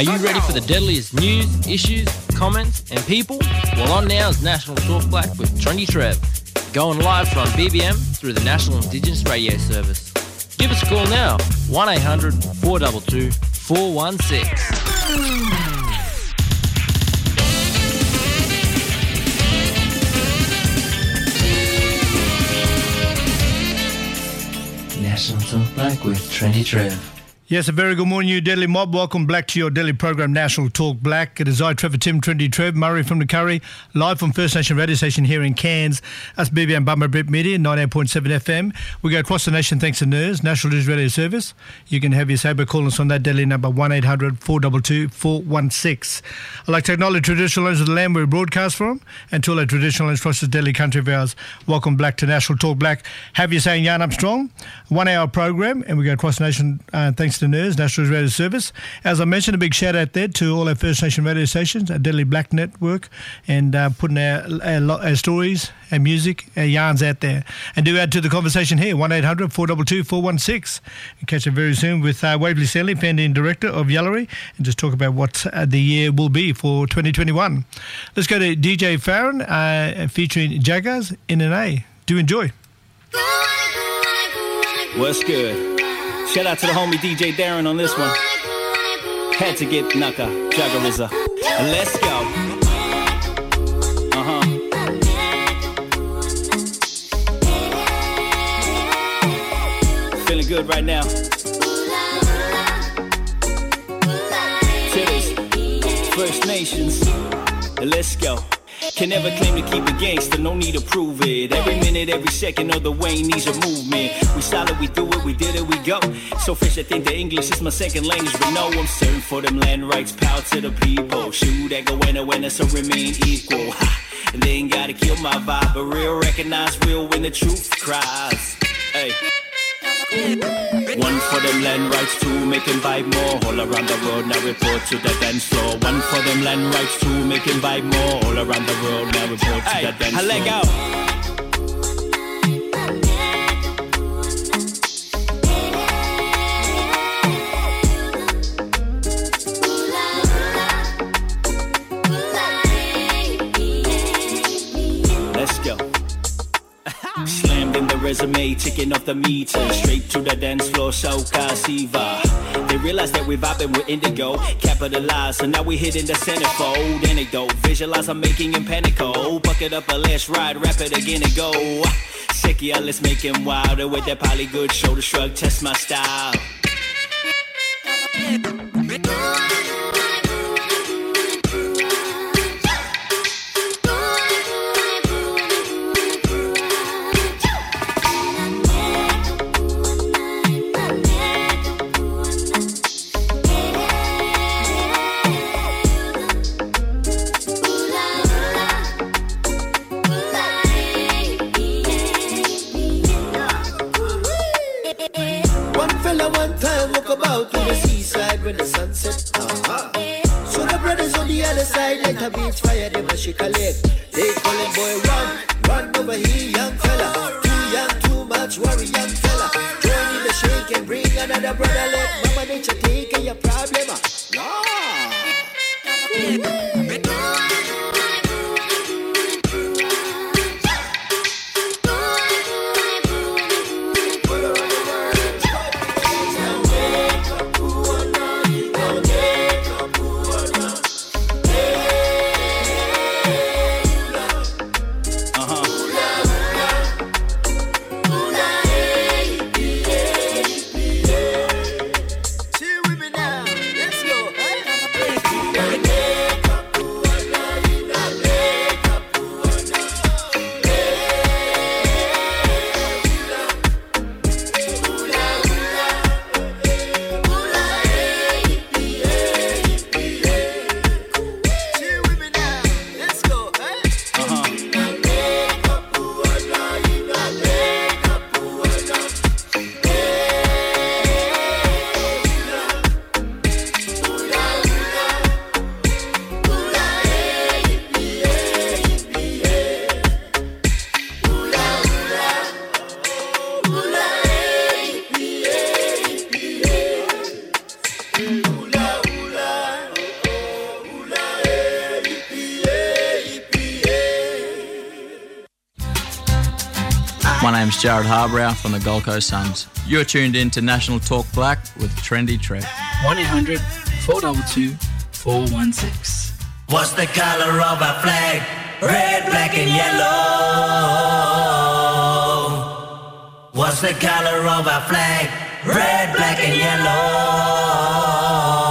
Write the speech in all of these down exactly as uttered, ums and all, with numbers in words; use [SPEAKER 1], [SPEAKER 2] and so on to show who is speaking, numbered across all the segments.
[SPEAKER 1] Are you ready for the deadliest news, issues, comments and people? Well, on now is National Talk Black with Trendy Trev, going live from B B M through the National Indigenous Radio Service. Give us a call now, one eight hundred four two two four one six. National Talk Black with Trendy Trev.
[SPEAKER 2] Yes, a very good morning, you Deadly Mob. Welcome back to your daily program, National Talk Black. It is I, Trevor Tim, Trendy Trev, Murray from the Curry, live from First Nation Radio Station here in Cairns. That's B B M Bummer Brit Media, ninety-eight point seven F M. We go across the nation thanks to N I R S, National News Radio Service. You can have your saber call us on that deadly number, one eight hundred four two two four one six. I'd like to acknowledge traditional owners of the land where we broadcast from, and to all our traditional owners across this deadly country of ours. Welcome back to National Talk Black. Have you saying Yarn Up Strong, one hour program, and we go across the nation uh, thanks to N I R S, National Radio Service. As I mentioned, a big shout out there to all our First Nation radio stations, our Deadly Black Network, and uh, putting our, our, our stories, our music, our yarns out there. And do add to the conversation here, one eight hundred four two two four one six. We'll catch you very soon with uh, Waverley Stanley, founding director of Yallery, and just talk about what uh, the year will be for twenty twenty-one. Let's go to D J Farron uh, featuring Jaggers in an A. Do enjoy.
[SPEAKER 3] What's good? Shout out to the homie D J Darren on this one. Had to get Naka, Jaggeriza. Let's go. Uh-huh. Feeling good right now. Titties, First Nations. Let's go. Can never claim to keep it gangster, no need to prove it. Every minute, every second of the way needs a movement. We solid, we do it, we did it, we go. So fresh, I think the English is my second language. But no, I'm serving for them land rights, power to the people. Shoot, that go anywhere, so remain equal. Ha. And they ain't gotta kill my vibe, but real recognize real when the truth cries. Hey. One for them land rights, two make him vibe more. All around the world now report to the dance floor. One for them land rights, two make him vibe more. All around the world now report to hey, the dance floor. Leg out. Let's go. Slammed in the resume, ticking off the meter. Straight to the dance floor, Soca Siva. They realize that we're vibing with indigo. Capitalize, so now we hitting the centerfold. Anecdote, visualize I'm making him panico. Bucket up a let's ride, rap it again and go. Sick, yeah, let's make him wilder. With that poly good shoulder shrug, test my style.
[SPEAKER 4] When the sun sets, uh-huh. So the brothers on the other side like a beach fire, they must shake a leg. They call him boy run, run over here, young fella. Too young, too much worry, young fella. Join in the shake and bring another brother. Let mama nature take care your problem. Yeah.
[SPEAKER 5] My name's Jared Harbrow from the Gold Coast Suns. You're tuned in to National Talk Black with Trendy Trev.
[SPEAKER 6] one eight hundred four two two four one six.
[SPEAKER 7] What's the color of our flag? Red, black and yellow. What's the color of our flag? Red, black and yellow.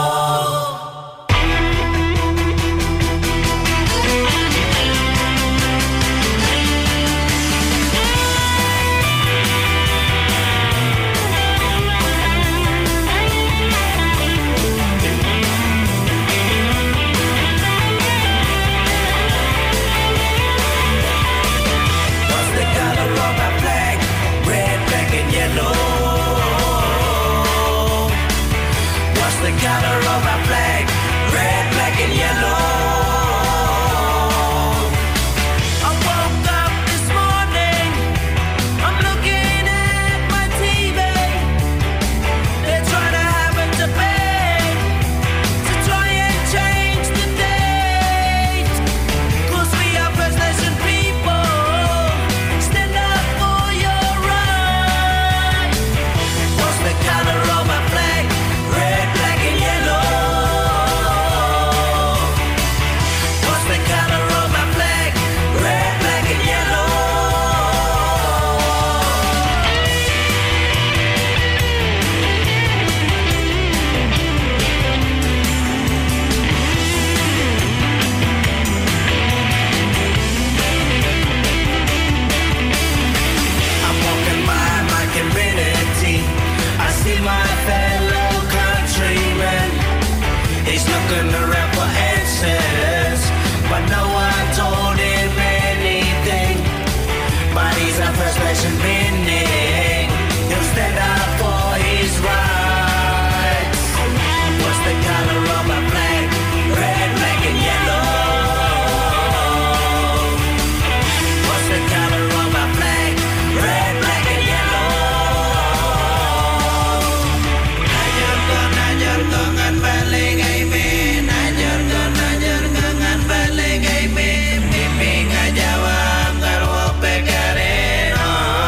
[SPEAKER 7] Color of our flag, red, black and yellow. I woke up this morning, I'm looking at my T V. They're trying to have a debate to try and change the date. Cause we are First Nation people, stand up for your rights. What's the color of our flag? Red, black and yellow. What's the color of my flag? Red, black and yellow. I'm walking by my community. I see my fellow countrymen. He's looking around for answers, but no one told him anything. But he's a First Nation meaning he'll stand up for his rights. What's the color of my flag? Red, black and yellow. What's the color of my flag? Red, black and yellow. Najarkan, najarkan ngan baling ay min. Najarkan, najarkan ngan baling ay min. Pipi ngajawang garwo pekareno.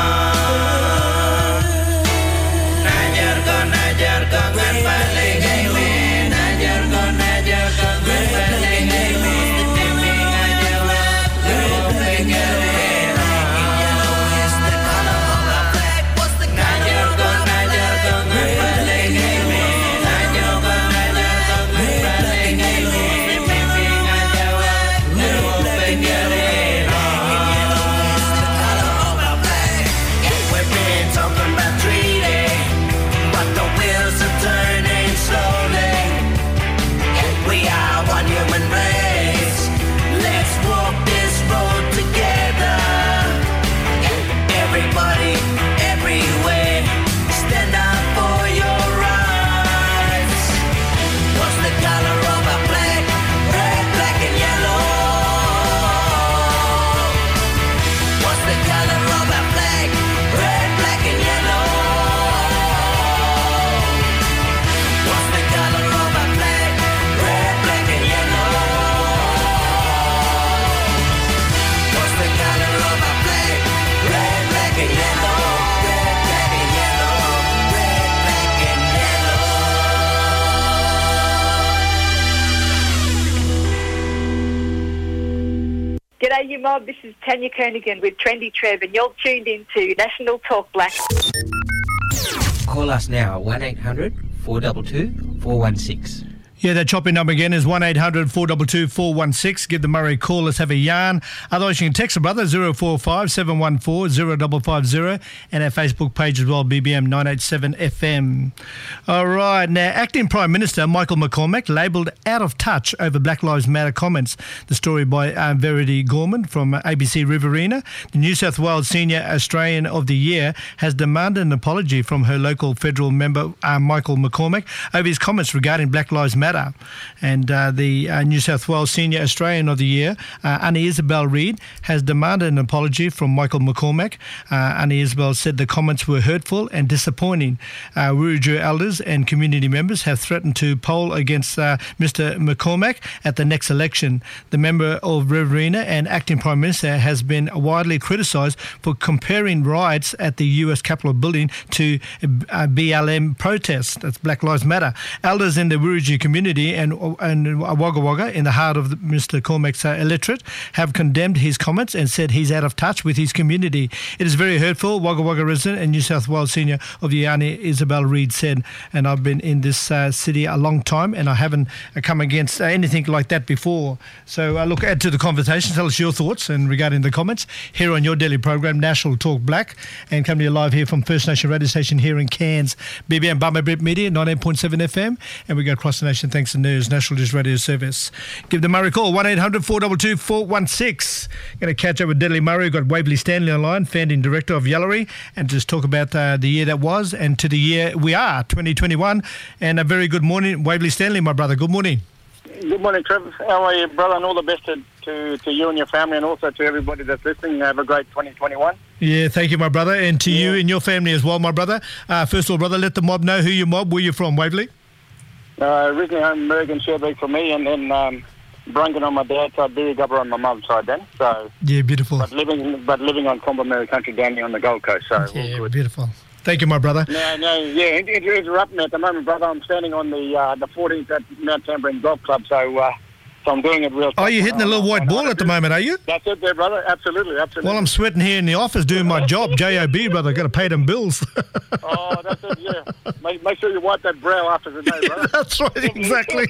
[SPEAKER 7] Najarkan, najarkan ngan baling ay min. Najarkan, najarkan ngan baling ay min. Pipi ngajawang garwo pekareno. Yellow is the color of our flag. What's the color? Najarkan, najarkan ngan baling ay min. Najarkan, najarkan ngan baling ay min. Pipi ngajawang garwo pekareno. Yellow is the color of our flag. We've been talking about treaty, but the wheels are turning slowly. We are one human race. Let's walk this road together. Everybody, everywhere, stand up for your rights. What's the color of our flag? Red, black and yellow. What's the color of our flag? Red, black and yellow. What's the color of our flag? Red, black and yellow. What's the color of our flag? Red, black and yellow. Red, black and yellow. Red, black and yellow.
[SPEAKER 8] G'day, you mob. This is Tanya Kernigan with Trendy Trev, and you're tuned in to National Talk Black.
[SPEAKER 9] Call us now, one eight hundred four two two four one six.
[SPEAKER 2] Yeah, that chopping number again is one eight hundred four two two four one six. Give the Murray a call. Let's have a yarn. Otherwise, you can text a brother, zero four five seven one four zero five five zero, and our Facebook page as well, B B M nine eight seven F M. All right. Now, Acting Prime Minister Michael McCormack labelled out of touch over Black Lives Matter comments. The story by um, Verity Gorman from A B C Riverina. The New South Wales Senior Australian of the Year has demanded an apology from her local federal member, uh, Michael McCormack, over his comments regarding Black Lives Matter. Matter. And uh, the uh, New South Wales Senior Australian of the Year, uh, Annie Isabel Reid, has demanded an apology from Michael McCormack. Uh, Annie Isabel said the comments were hurtful and disappointing. Uh, Wiradjuri elders and community members have threatened to poll against uh, Mister McCormack at the next election. The member of Riverina and acting Prime Minister has been widely criticised for comparing riots at the U S Capitol building to uh, B L M protests. That's Black Lives Matter. Elders in the Wiradjuri community and, and Wagga Wagga, in the heart of Mister Cormack's uh, electorate, have condemned his comments and said he's out of touch with his community. It is very hurtful, Wagga Wagga resident and New South Wales Senior of the Annie Isabel Reid said. And I've been in this uh, city a long time and I haven't uh, come against uh, anything like that before. So uh, look, add to the conversation. Tell us your thoughts and regarding the comments here on your daily program, National Talk Black, and come to you live here from First Nation radio station here in Cairns, B B M Bummer Brit Media, ninety-eight point seven F M, and we go across the nation thanks to N E R S, National Digital Radio Service. Give the Murray a call, one eight hundred four two two four one six. Going to catch up with Dudley Murray. We've got Waverley Stanley online, founding director of Yallery, and just talk about uh, the year that was and to the year we are, twenty twenty-one. And a very good morning, Waverley Stanley, my brother. Good morning.
[SPEAKER 10] Good morning, Trevor. How are you, brother? And all the best to, to, to you and your family, and also to everybody that's listening. Have a great twenty twenty-one. Yeah,
[SPEAKER 2] thank you, my brother, and to yeah. you and your family as well, my brother. Uh, first of all, brother, let the mob know who you mob, where you're from, Waverley.
[SPEAKER 10] Uh, originally, I'm American Sherbrooke for me, and then um, Brunken on my dad's side, Birrigubba on my mum's side. Then, so
[SPEAKER 2] yeah, beautiful.
[SPEAKER 10] But living, but living on Combermary country down here on the Gold Coast. So
[SPEAKER 2] yeah, good. Beautiful. Thank you, my brother.
[SPEAKER 10] No, no, yeah, interrupt me at the moment, brother. I'm standing on the uh, the fourteenth at Mount Tambourine Golf Club, so. Uh, So I'm doing it real
[SPEAKER 2] Oh, you're hitting a little white ball at the moment, are you?
[SPEAKER 10] That's it there, brother. Absolutely, absolutely.
[SPEAKER 2] Well, I'm sweating here in the office doing my job. J O B, brother. Got to pay them bills.
[SPEAKER 10] Oh, that's it, yeah. Make, make sure you wipe that brow after the day, brother.
[SPEAKER 2] That's right, exactly.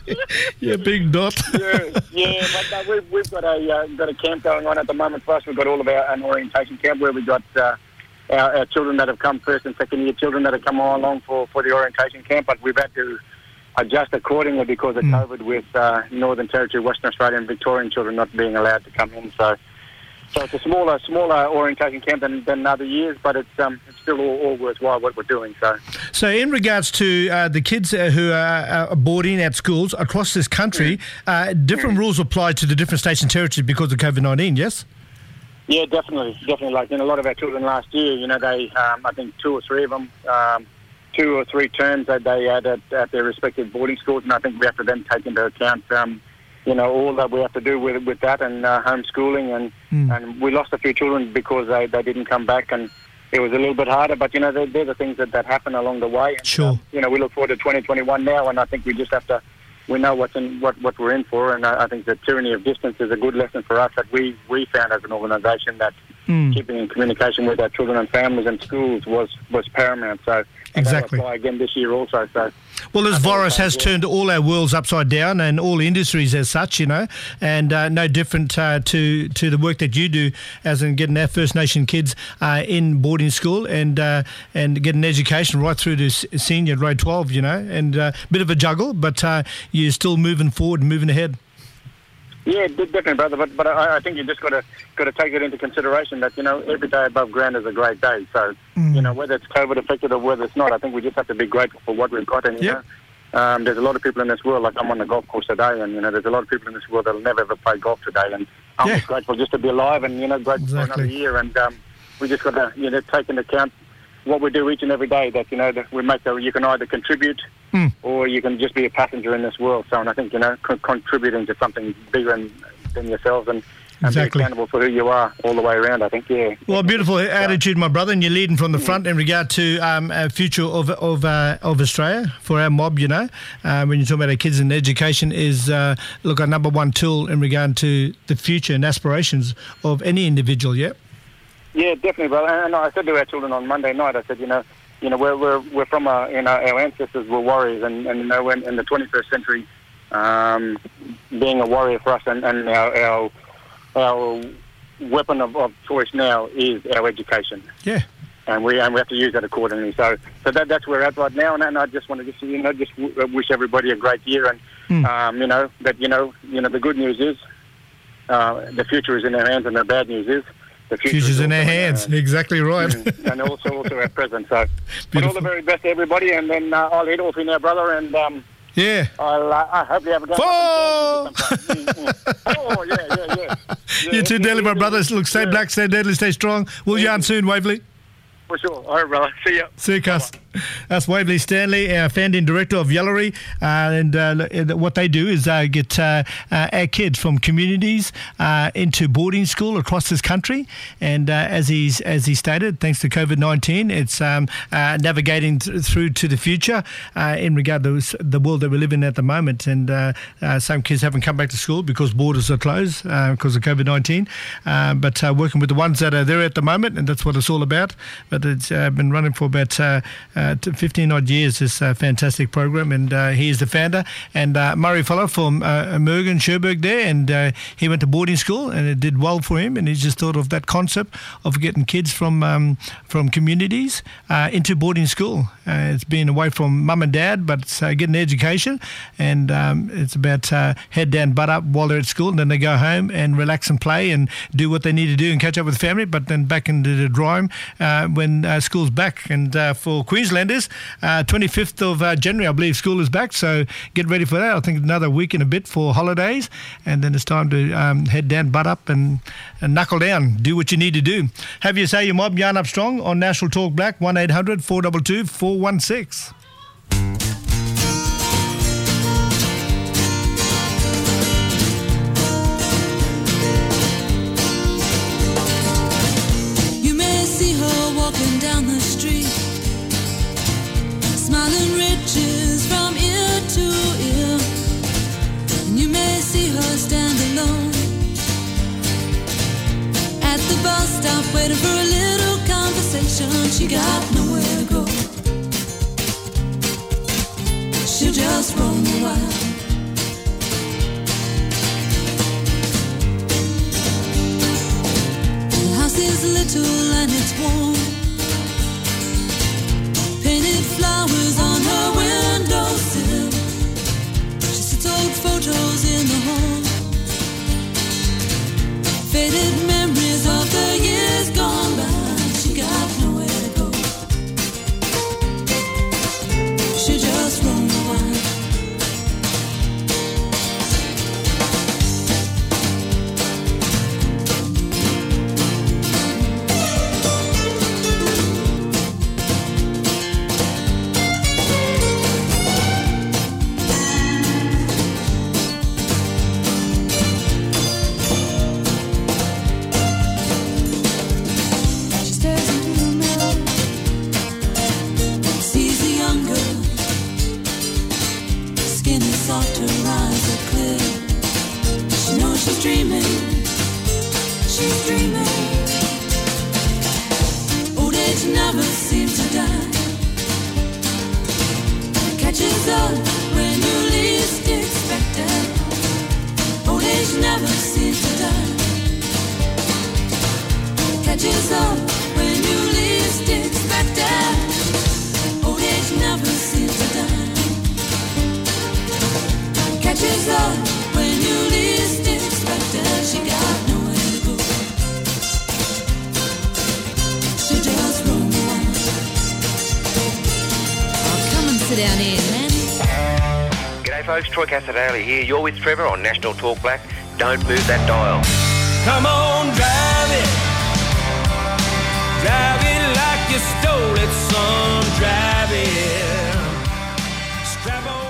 [SPEAKER 2] Yeah, big dot.
[SPEAKER 10] yeah, yeah. But uh, we've, we've got a uh, got a camp going on at the moment for us. We've got all of our an orientation camp where we've got uh, our, our children that have come first and second year children that have come along for, for the orientation camp. But we've had to adjust accordingly because of mm. COVID with uh, Northern Territory, Western Australia and Victorian children not being allowed to come in. So so it's a smaller smaller orientation camp than, than other years, but it's um, it's still all, all worthwhile what we're doing. So
[SPEAKER 2] so in regards to uh, the kids uh, who are uh, boarding at schools across this country, mm. uh, different mm. rules apply to the different states and territories because of COVID nineteen, yes?
[SPEAKER 10] Yeah, definitely. Definitely. Like in a lot of our children last year, you know, they, um, I think two or three of them, um, two or three terms that they had at, at their respective boarding schools, and I think we have to then take into account, um, you know, all that we have to do with with that and uh, homeschooling, and mm. and we lost a few children because they, they didn't come back, and it was a little bit harder. But you know, they're, they're the things that, that happen along the way. And,
[SPEAKER 2] sure.
[SPEAKER 10] Uh, you know, we look forward to twenty twenty-one now, and I think we just have to. We know what's in what, what we're in for, and I, I think the tyranny of distance is a good lesson for us that we, we found as an organisation that mm. keeping in communication with our children and families and schools was, was paramount. So
[SPEAKER 2] exactly.
[SPEAKER 10] That'll apply again this year also. So.
[SPEAKER 2] Well, this virus has turned all our worlds upside down and all industries as such, you know, and uh, no different uh, to to the work that you do as in getting our First Nation kids uh, in boarding school and uh, and getting education right through to senior grade twelve, you know, and a uh, bit of a juggle, but uh, you're still moving forward and moving ahead.
[SPEAKER 10] Yeah, definitely, brother. But but I, I think you just got to got to take it into consideration that you know every day above ground is a great day. So mm. you know whether it's COVID affected or whether it's not, I think we just have to be grateful for what we've got. And you
[SPEAKER 2] yep.
[SPEAKER 10] know, um, there's a lot of people in this world. Like I'm on the golf course today, and you know there's a lot of people in this world that'll never ever play golf today. And I'm
[SPEAKER 2] yeah.
[SPEAKER 10] just grateful just to be alive, and you know grateful
[SPEAKER 2] exactly.
[SPEAKER 10] for another year. And um, we just got to you know take into account what we do each and every day. That you know that we make. The, you can either contribute.
[SPEAKER 2] Mm.
[SPEAKER 10] Or you can just be a passenger in this world. So, and I think you know, con- contributing to something bigger than, than yourselves, and, and
[SPEAKER 2] exactly.
[SPEAKER 10] be accountable for who you are all the way around. I think, yeah.
[SPEAKER 2] Well, beautiful so, attitude, my brother, and you're leading from the front in regard to um, a future of of uh, of Australia for our mob. You know, uh, when you're talking about our kids and education, is uh, look our number one tool in regard to the future and aspirations of any individual. Yeah.
[SPEAKER 10] Yeah, definitely, brother. And I said to our children on Monday night, I said, you know. You know, we're we're we're from a, you know, our ancestors were warriors, and, and you know, in, in the twenty-first century, um, being a warrior for us, and, and our, our our weapon of, of choice now is our education.
[SPEAKER 2] Yeah.
[SPEAKER 10] And we and we have to use that accordingly. So so that that's where we're at right now, and, and I just want to just you know just w- wish everybody a great year, and mm. um, you know that you know you know the good news is uh, the future is in our hands, and the bad news is. The
[SPEAKER 2] future's in our hands. In our, exactly right.
[SPEAKER 10] And also, also our present. So, but all the very best to everybody. And then uh, I'll head off in now, brother. And um,
[SPEAKER 2] Yeah.
[SPEAKER 10] I'll, uh, I hope you have a go.
[SPEAKER 2] Four!
[SPEAKER 10] Oh, yeah, yeah, yeah. yeah
[SPEAKER 2] You too, Deadly, my brothers. Look, stay
[SPEAKER 10] yeah.
[SPEAKER 2] black, stay deadly, stay strong. We'll yarn soon, Waverley.
[SPEAKER 10] For sure. All right, brother. See ya.
[SPEAKER 2] See you, Cuss. That's Waverley Stanley, our founding director of Yellery, uh, and uh, what they do is uh, get uh, uh, our kids from communities uh, into boarding school across this country. And uh, as he's as he stated, thanks to COVID nineteen, it's um, uh, navigating th- through to the future uh, in regard to the world that we live in at the moment. And uh, uh, some kids haven't come back to school because borders are closed uh, because of COVID nineteen. Uh, but uh, working with the ones that are there at the moment, and that's what it's all about. But it's uh, been running for about uh, uh, fifteen odd years, this uh, fantastic program, and uh, he is the founder. And uh, Murray Fuller from uh, Mergen, Sherbrooke there, and uh, he went to boarding school, and it did well for him. And he just thought of that concept of getting kids from um, from communities uh, into boarding school. Uh, it's been away from mum and dad, but it's uh, getting education, and um, it's about uh, head down, butt up while they're at school, and then they go home and relax and play and do what they need to do and catch up with family, but then back into the drive uh, when uh, school's back. And uh, for Queenslanders, uh, twenty-fifth of uh, January, I believe school is back, so get ready for that. I think another week and a bit for holidays, and then it's time to um, head down, butt up, and, and knuckle down, do what you need to do. Have you say your mob, yarn up strong on National Talk Black, one eight hundred four two two four one six.
[SPEAKER 11] You may see her walking down the street, smiling riches from ear to ear, and you may see her stand alone at the bus stop waiting for a little conversation. She got nowhere to go, she'll just roam a while. The house is little and it's warm, painted flowers on her windowsill. She sits old photos in the hall, faded memories of the years gone by. She got nowhere to go, she just roamed a while. She stares into the mirror, sees a young girl, skin is soft, her eyes are clear. She knows she's dreaming, she's dreaming. Old age never seems to die, it catches up when you least expect it. Old age never seems to die, it catches up when you least expect it. Old age never seems to die, it catches up when you least expect it. She got nowhere to go, she just roamed around.
[SPEAKER 12] Oh, come and sit down here, man.
[SPEAKER 13] G'day folks, Troy Casadale here. You're with Trevor on National Talk Black. Don't move that dial.
[SPEAKER 7] Come on, drive it. Drive it like you stole it, son. Drive it. Strap on.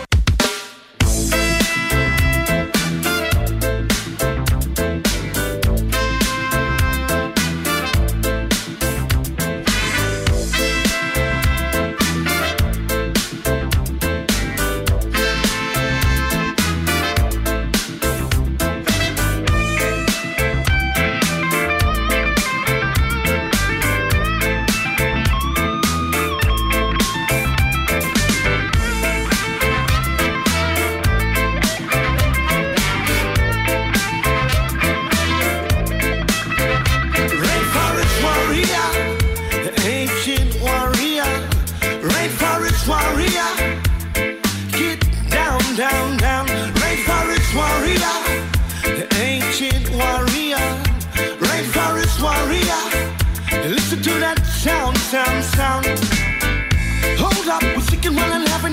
[SPEAKER 14] Rainforest warrior, ancient warrior, rainforest warrior, get down, down, down. Rainforest warrior, ancient warrior, rainforest warrior. Listen to that sound, sound, sound. Hold up, we're seeking one and having it to miss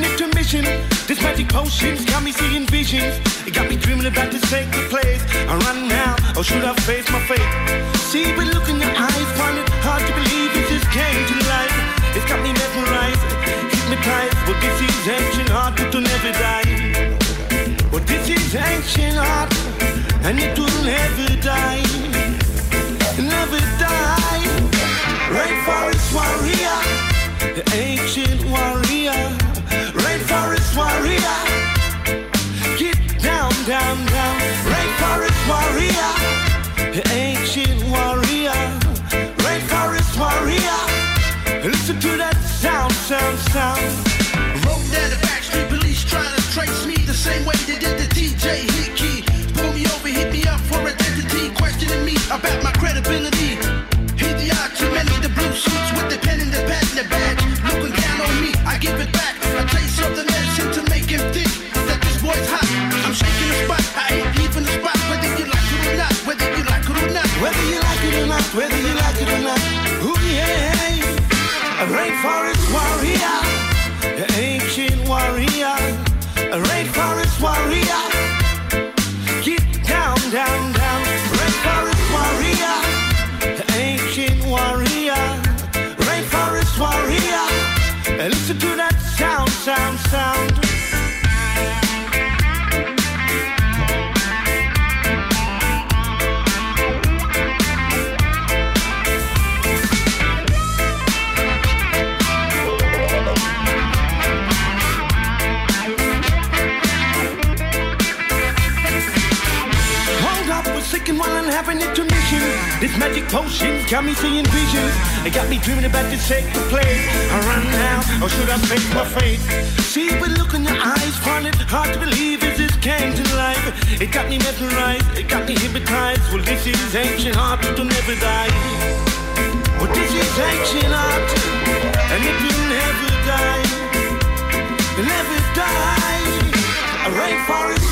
[SPEAKER 14] mission. This magic potion's got me seeing visions. It got me dreaming about this sacred place. I run now, or should I face my fate? See, but look in your eyes, find it hard to believe it just came to life. It's got me mesmerized, hypnotized. Well, this is ancient art, it will never die. Well, this is ancient art, and it will never die. Never die. Rainforest warrior, the ancient warrior. Rainforest warrior, get down, down, down. Rainforest warrior, the ancient warrior. Rainforest warrior, listen to that sound, sound, sound.
[SPEAKER 15] Roll down the back street, police trying to trace me the same way they did the D J Hickey. Pull me over, hit me up for identity, questioning me about my credibility. Hideaki, many the blue suits with the pen and the pad and the badge, looking down on me, I give it back. I taste of the medicine to make him think that this boy's hot. I'm shaking the spot, I ain't leaving the spot, whether you like it or not, whether you like it or not,
[SPEAKER 14] whether you like it or not, whether you like it or not. Ooh yeah, a rainforest warrior, the ancient warrior, a rainforest warrior. Get down, down, down, rainforest warrior, the ancient warrior, rainforest warrior. Listen to that sound, sound, sound. Hold up a second while I'm having intermission. This magic potion's got me seeing visions. It got me dreaming about this sacred place. I run now, or should I face my fate? See, but look in your eyes, find it hard to believe as this came to life. It got me mesmerized, it got me hypnotized. Well, this is ancient art, it will never die. Well, this is ancient art, and it will never die. Never die. A rainforest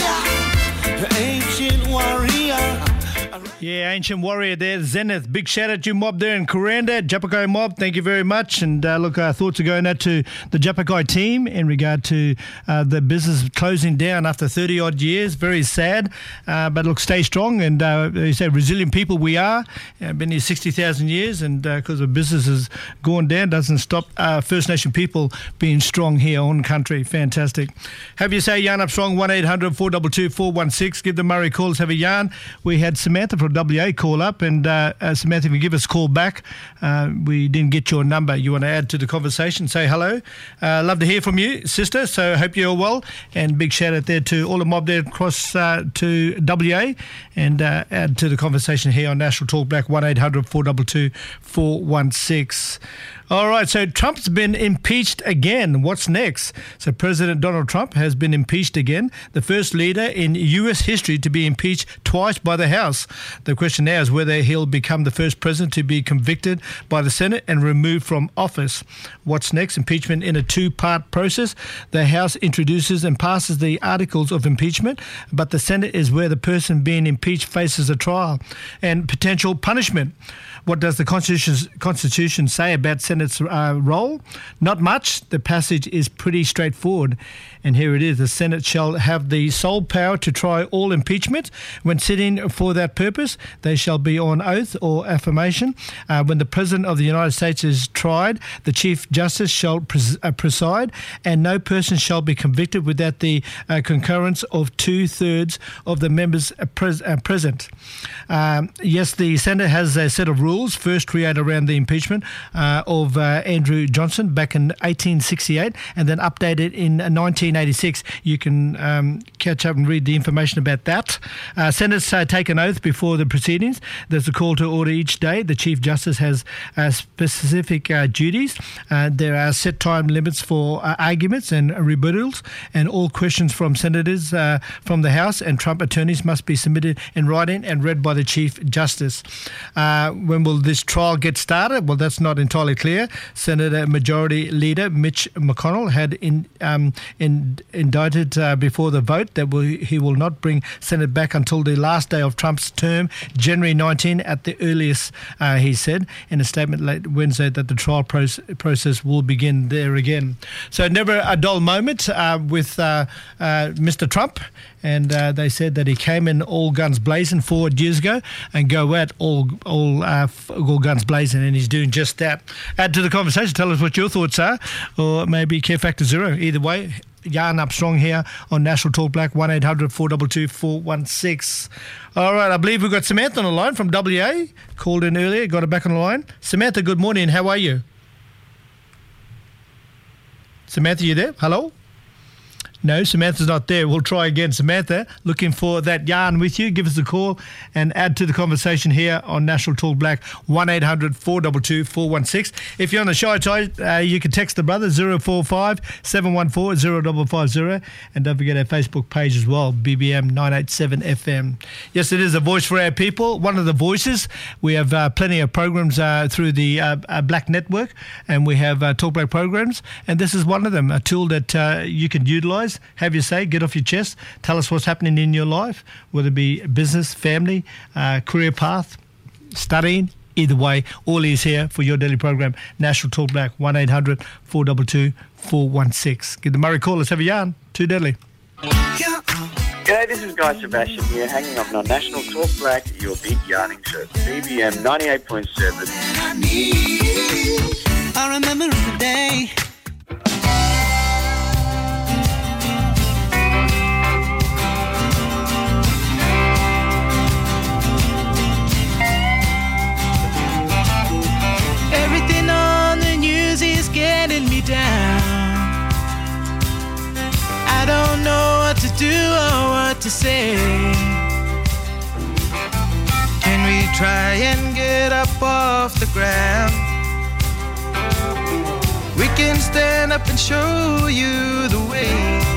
[SPEAKER 14] warrior, the ancient warrior.
[SPEAKER 2] Yeah, Ancient Warrior there, Zenith. Big shout out to you, Mob there in Kuranda, Japakai Mob. Thank you very much. And uh, look, our thoughts are going out to the Japakai team in regard to uh, the business closing down after thirty odd years. Very sad, uh, but look, stay strong. And uh, you say resilient people we are. Uh, been here sixty thousand years, and because uh, the business has gone down, doesn't stop uh, First Nation people being strong here on country. Fantastic. Have you say yarn up strong, one eight hundred four two two four one six. Give the Murray calls, have a yarn. We had Samantha from W A call up, and uh, uh, Samantha, if you give us a call back, uh, we didn't get your number. You want to add to the conversation, say hello. Uh, love to hear from you, sister, so hope you're well, and big shout out there to all the mob there across uh, to W A, and uh, add to the conversation here on National Talk Black, one eight hundred four two two four one six. All right, so Trump's been impeached again. What's next? So President Donald Trump has been impeached again, the first leader in U S history to be impeached twice by the House. The question now is whether he'll become the first president to be convicted by the Senate and removed from office. What's next? Impeachment in a two-part process. The House introduces and passes the articles of impeachment, but the Senate is where the person being impeached faces a trial and potential punishment. What does the Constitution, Constitution say about Senate's uh, role? Not much. The passage is pretty straightforward. And here it is. The Senate shall have the sole power to try all impeachment. When sitting for that purpose, they shall be on oath or affirmation. Uh, when the President of the United States is tried, the Chief Justice shall pres- uh, preside, and no person shall be convicted without the uh, concurrence of two-thirds of the members uh, pres- uh, present. Um, yes, the Senate has a set of rules first created around the impeachment uh, of uh, Andrew Johnson back in eighteen sixty-eight, and then updated in nineteen eighty-six. You can um, catch up and read the information about that. Uh, Senators uh, take an oath before the proceedings. There's a call to order each day. The Chief Justice has uh, specific uh, duties. Uh, there are set time limits for uh, arguments and rebuttals, and all questions from senators uh, from the House and Trump attorneys must be submitted in writing and read by the Chief Justice. Uh, when will this trial get started? Well, that's not entirely clear. Senator Majority Leader Mitch McConnell had in, um, in, indicted uh, before the vote that will, he will not bring Senate back until the last day of Trump's term m, January nineteenth at the earliest, uh, he said in a statement late Wednesday that the trial proce- process will begin there again. So never a dull moment uh, with uh, uh, Mister Trump. And uh, they said that he came in all guns blazing four years ago and go out all all, uh, all guns blazing, and he's doing just that. Add to the conversation. Tell us what your thoughts are, or maybe Care Factor Zero. Either way, yarn up strong here on National Talk Black, one eight hundred four two two four one six. All right, I believe we've got Samantha on the line from W A. Called in earlier, got her back on the line. Samantha, good morning. How are you? Samantha, you there? Hello? No, Samantha's not there. We'll try again. Samantha, looking for that yarn with you. Give us a call and add to the conversation here on National Talk Black, one eight hundred four two two four one six. If you're on the shy side, uh, you can text the brother, zero four five seven one four zero five five zero. And don't forget our Facebook page as well, B B M nine eighty-seven F M. Yes, it is a voice for our people, one of the voices. We have uh, plenty of programs uh, through the uh, uh, Black Network, and we have uh, Talk Black programs, and this is one of them, a tool that uh, you can utilise. Have your say, get off your chest, tell us what's happening in your life, whether it be business, family, uh, career path, studying. Either way, all is here for your daily program, National Talk Black, one eight hundred four two two four one six. Give the Murray call, let's have a yarn. Too deadly.
[SPEAKER 16] G'day, this is Guy Sebastian here, hanging up on National Talk Black, your big yarning show, B B M ninety-eight point seven.
[SPEAKER 11] I remember the day.
[SPEAKER 17] Everything on the news is getting me down. I don't know what to do or what to say. Can we try and get up off the ground? We can stand up and show you the way.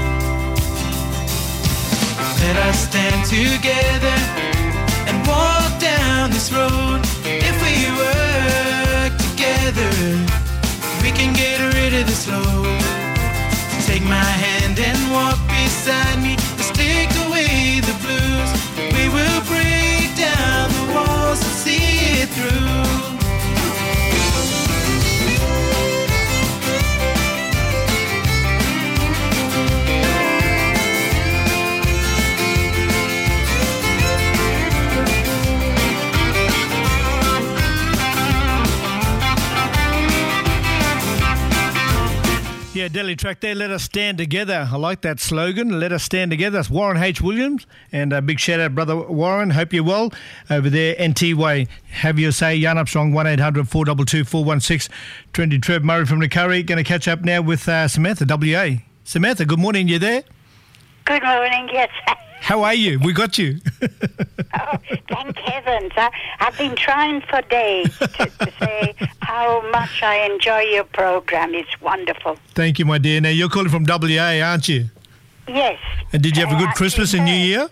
[SPEAKER 17] Let us stand together and walk down this road. If we work together, we can get rid of this load. Take my hand and walk beside me. Let's take away the blues. We will break down the walls and see it through.
[SPEAKER 2] Yeah, Delhi track there. Let us stand together. I like that slogan. Let us stand together. That's Warren H. Williams. And a big shout out, brother Warren. Hope you're well over there. N T Way. Have your say. Yarn up strong. one eight hundred four two two four one six. Trendy Trev Murray from the Curry. Going to catch up now with uh, Samantha, W A. Samantha, good morning. You there?
[SPEAKER 18] Good morning. Yes.
[SPEAKER 2] How are you? We got you.
[SPEAKER 18] Oh, thank heavens. I, I've been trying for days to, to say how much I enjoy your program. It's wonderful.
[SPEAKER 2] Thank you, my dear. Now, you're calling from W A, aren't you?
[SPEAKER 18] Yes.
[SPEAKER 2] And did you have a good
[SPEAKER 18] Uh,
[SPEAKER 2] Christmas and New Year?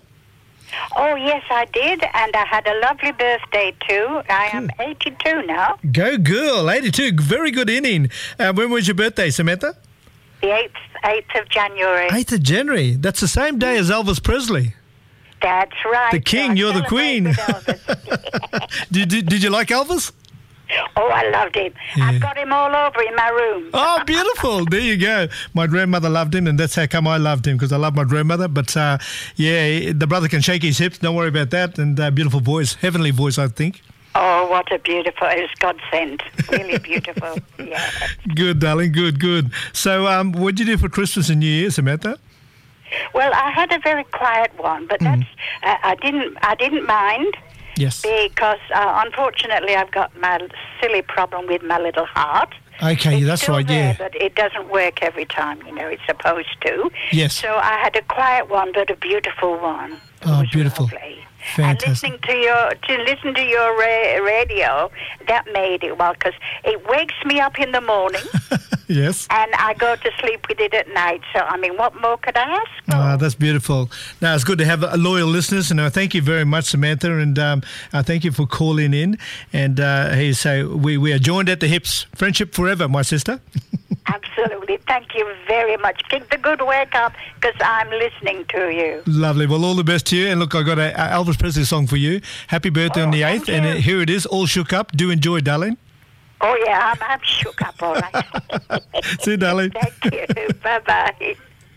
[SPEAKER 18] Oh, yes, I did. And I had a lovely birthday, too. I am eighty-two now.
[SPEAKER 2] Go girl, eighty-two. Very good inning. Uh, when was your birthday, Samantha?
[SPEAKER 18] The eighth, eighth of January.
[SPEAKER 2] eighth of January. That's the same day as Elvis Presley.
[SPEAKER 18] That's right.
[SPEAKER 2] The king,
[SPEAKER 18] So I
[SPEAKER 2] you're the queen.
[SPEAKER 18] celebrated
[SPEAKER 2] did, did, did you like Elvis?
[SPEAKER 18] Oh, I loved him. I've got him all over in my room.
[SPEAKER 2] Oh, beautiful. There you go. My grandmother loved him, and that's how come I loved him, because I love my grandmother. But, uh, yeah, the brother can shake his hips. Don't worry about that. And uh, beautiful voice, heavenly voice, I think.
[SPEAKER 18] Oh, what a beautiful, it was God sent. Really beautiful. Yeah.
[SPEAKER 2] Good, darling. Good, good. So um, what did you do for Christmas and New Year, Samantha?
[SPEAKER 18] Well, I had a very quiet one, but that's, uh, I didn't I didn't mind.
[SPEAKER 2] Yes.
[SPEAKER 18] Because, uh, unfortunately, I've got my silly problem with my little heart.
[SPEAKER 2] Okay, that's
[SPEAKER 18] Still
[SPEAKER 2] right,
[SPEAKER 18] there,
[SPEAKER 2] yeah.
[SPEAKER 18] But it doesn't work every time, you know, it's supposed to.
[SPEAKER 2] Yes.
[SPEAKER 18] So I had a quiet one, but a beautiful one.
[SPEAKER 2] Oh, beautiful.
[SPEAKER 18] And
[SPEAKER 2] Fantastic.
[SPEAKER 18] listening to your to listen to your ra- radio, that made it well, because it wakes me up in the morning,
[SPEAKER 2] Yes.
[SPEAKER 18] and I go to sleep with it at night. So I mean, what more could I ask?
[SPEAKER 2] Ah, that's beautiful. Now, it's good to have uh, loyal listeners, and uh, thank you very much, Samantha, and um, uh, thank you for calling in. And uh, hey, so we, we are joined at the hips. Friendship forever, my sister.
[SPEAKER 18] Absolutely. Thank you very much. Keep the good work up because I'm listening to you.
[SPEAKER 2] Lovely. Well, all the best to you. And look, I got a, a Elvis Presley song for you. Happy birthday
[SPEAKER 18] Oh,
[SPEAKER 2] on the eighth.
[SPEAKER 18] thank
[SPEAKER 2] And
[SPEAKER 18] you.
[SPEAKER 2] uh, here it is, All Shook Up. Do enjoy, darling.
[SPEAKER 18] Oh, yeah, I'm, I'm shook up, all right.
[SPEAKER 2] See you, darling.
[SPEAKER 18] Thank you. Bye-bye.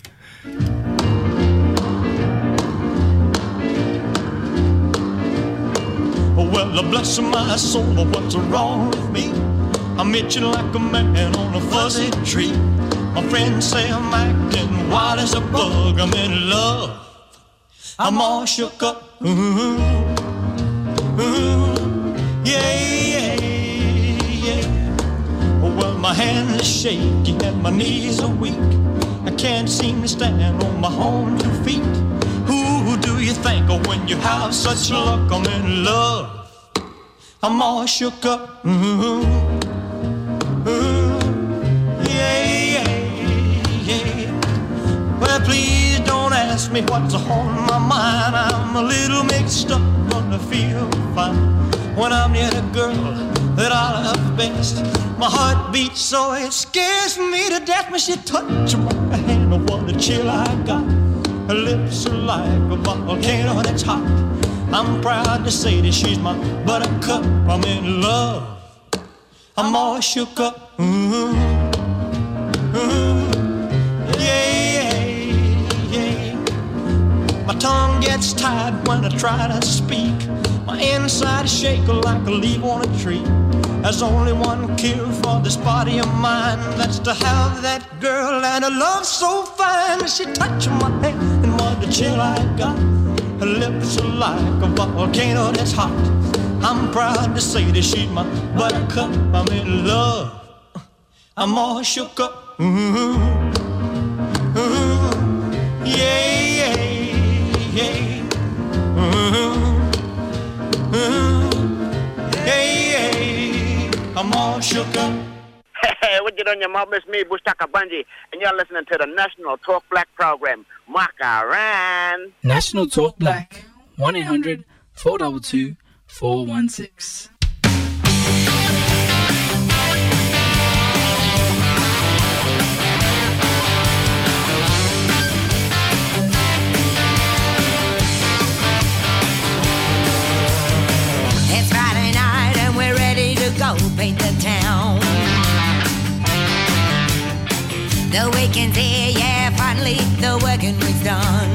[SPEAKER 19] Well, bless my soul, what's wrong with me? I'm itching like a man on a fuzzy tree. My friends say I'm acting wild as a bug. I'm in love. I'm all shook up. Ooh, ooh, yeah, yeah, yeah. Well, my hands are shaky and my knees are weak. I can't seem to stand on my own two feet. Who do you think of when you have such luck? I'm in love. I'm all shook up. Ooh, ooh, yeah, yeah, yeah. Well, please don't ask me what's on my mind. I'm a little mixed up, but I feel fine when I'm near the girl that I love best. My heart beats so it scares me to death when she touches my hand. Oh, what a chill I got. Her lips are like a volcano that's hot. I'm proud to say that she's my buttercup. I'm in love. I'm all shook up. Ooh, ooh, yeah, yeah. My tongue gets tied when I try to speak. My inside is shaking like a leaf on a tree. There's only one cure for this body of mine. That's to have that girl and a love so fine. She touched my hand and what a chill I got. Her lips are like a volcano that's hot. I'm proud to say that she's my buttercup. I'm in love. I'm all shook up. Ooh, ooh, yeah, yeah, yeah. Ooh, ooh, yeah, yeah. I'm all shook up.
[SPEAKER 20] Hey, what you doing, your mom? It's me, Bushtaka Bunji, and you're listening to the National Talk Black program. Makaran.
[SPEAKER 6] National Talk Black. one eight hundred four two two four one six.
[SPEAKER 21] It's Friday night and we're ready to go paint the town. The weekend's here, yeah, finally the working week's done.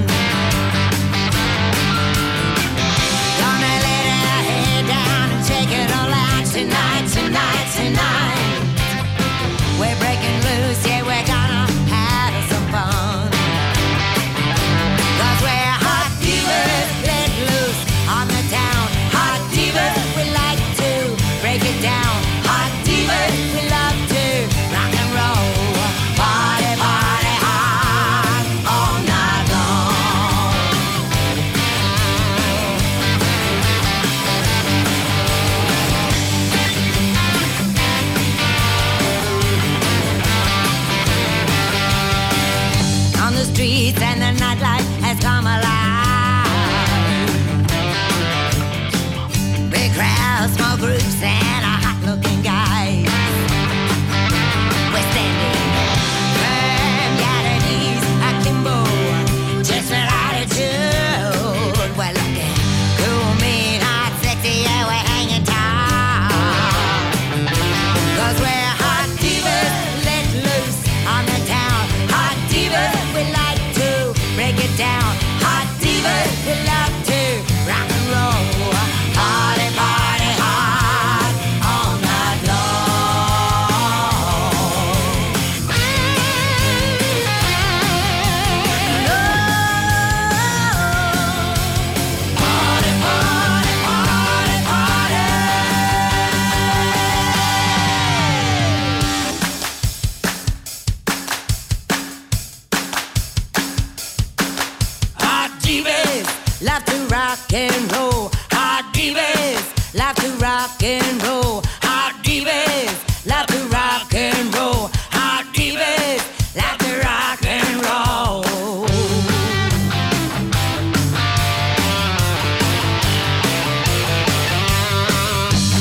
[SPEAKER 21] Gonna let our head down and take it all out tonight, tonight, tonight. We're breaking loose, yeah, we're gonna have some fun. Cause we're hot divas, let loose on the town. Hot divas, we like to break it down. Hot divas, we love to rock and roll. Party, party hard all night long. On the streets and the nightlife has come alive. Big crowds, small groups, and a hot-looking guy. We're standing firm, got our knees akimbo, just an attitude. We're looking cool, mean, hot, sexy, yeah, we're hanging tight. Cause we're hot divas, let loose on the town. Hot divas, we like to break it down. Hot divas, we love to rock and roll. Party, party hard all night Hot divas love to rock and roll. Hot divas love to rock and roll. Hot divas love to rock and roll. Hot divas love to rock and roll.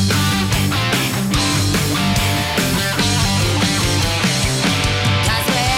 [SPEAKER 21] Cause we're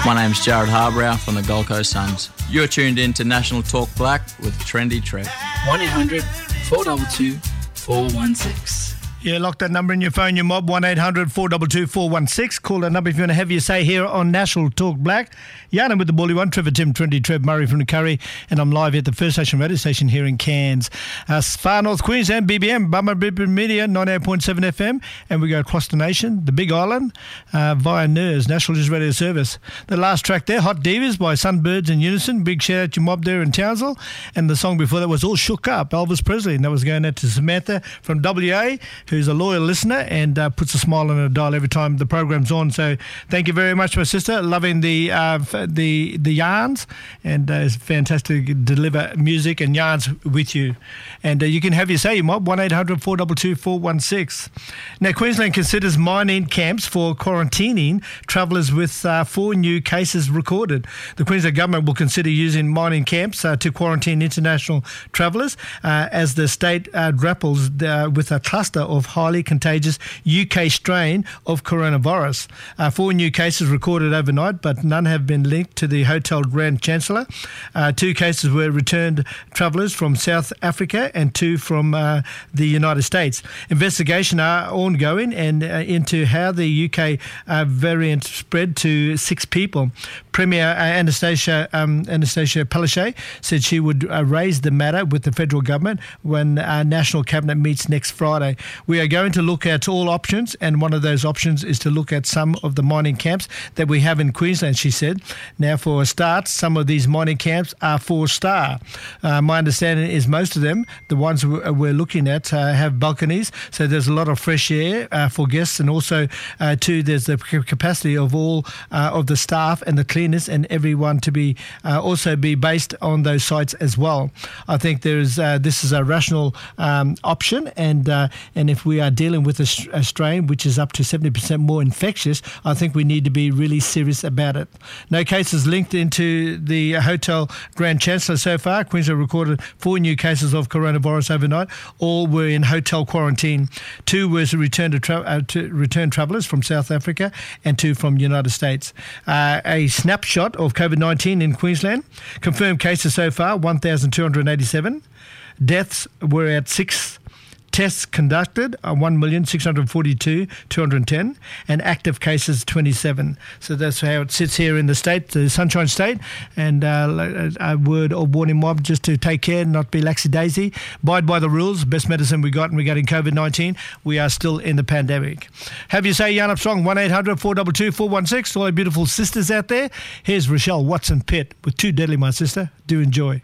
[SPEAKER 5] My name's Jared Harbrow from the Gold Coast Suns. You're tuned in to National Talk Black with Trendy Trev.
[SPEAKER 6] one eight hundred four two two four one six.
[SPEAKER 2] Yeah, lock that number in your phone, your mob, one eight hundred four two two four one six. Call that number if you want to have your say here on National Talk Black. Yarn with the Bully One, Trevor Tim, Trendy Trev, Murray from the Curry, and I'm live at the First Nation radio station here in Cairns. Uh, Far North Queensland, B B M, Bummer Brisbane Media, ninety-eight point seven F M, and we go across the nation, the Big Island, uh, via N E R S, National News Radio Service. The last track there, Hot Divas by Sunbirds in Unison. Big shout out to your mob there in Townsville. And the song before that was All Shook Up, Elvis Presley, and that was going out to Samantha from W A, who's a loyal listener and uh, puts a smile on her dial every time the program's on. So thank you very much, my sister. Loving the uh, the the yarns, and uh, it's fantastic to deliver music and yarns with you. And uh, you can have your say, mob, one eight hundred four two two four one six. Now, Queensland considers mining camps for quarantining travellers with uh, four new cases recorded. The Queensland Government will consider using mining camps uh, to quarantine international travellers uh, as the state uh, grapples uh, with a cluster of highly contagious U K strain of coronavirus. Uh, four new cases recorded overnight, but none have been linked to the Hotel Grand Chancellor. Uh, two cases were returned travellers from South Africa and two from uh, the United States. Investigations are ongoing and uh, into how the U K uh, variant spread to six people. Premier uh, Anastasia um, Anastasia Palaszczuk said she would uh, raise the matter with the federal government when our National Cabinet meets next Friday. We are going to look at all options, and one of those options is to look at some of the mining camps that we have in Queensland, she said. Now, for a start, some of these mining camps are four-star. Uh, my understanding is most of them, the ones we're looking at, uh, have balconies, so there's a lot of fresh air uh, for guests, and also, uh, too, there's the capacity of all uh, of the staff and the cleaners and everyone to be uh, also be based on those sites as well. I think there is uh, this is a rational um, option, and uh, and if we are dealing with a, a strain which is up to seventy percent more infectious, I think we need to be really serious about it. No cases linked into the Hotel Grand Chancellor so far. Queensland recorded four new cases of coronavirus overnight. All were in hotel quarantine. Two were returned to, tra- uh, to return travellers from South Africa and two from United States. Uh, a snapshot of COVID nineteen in Queensland. Confirmed cases so far, one thousand two hundred eighty-seven. Deaths were at six. Tests conducted are one million six hundred forty-two thousand two hundred ten, and active cases twenty-seven. So that's how it sits here in the state, the Sunshine State. And uh, a word of warning, mob, just to take care, not be laxy-daisy. Abide by the rules. Best medicine we got regarding COVID nineteen. We are still in the pandemic. Have you say yarn up strong, one eight hundred four two two four one six. All our beautiful sisters out there. Here's Rochelle Watson Pitt with Too Deadly, my sister. Do enjoy.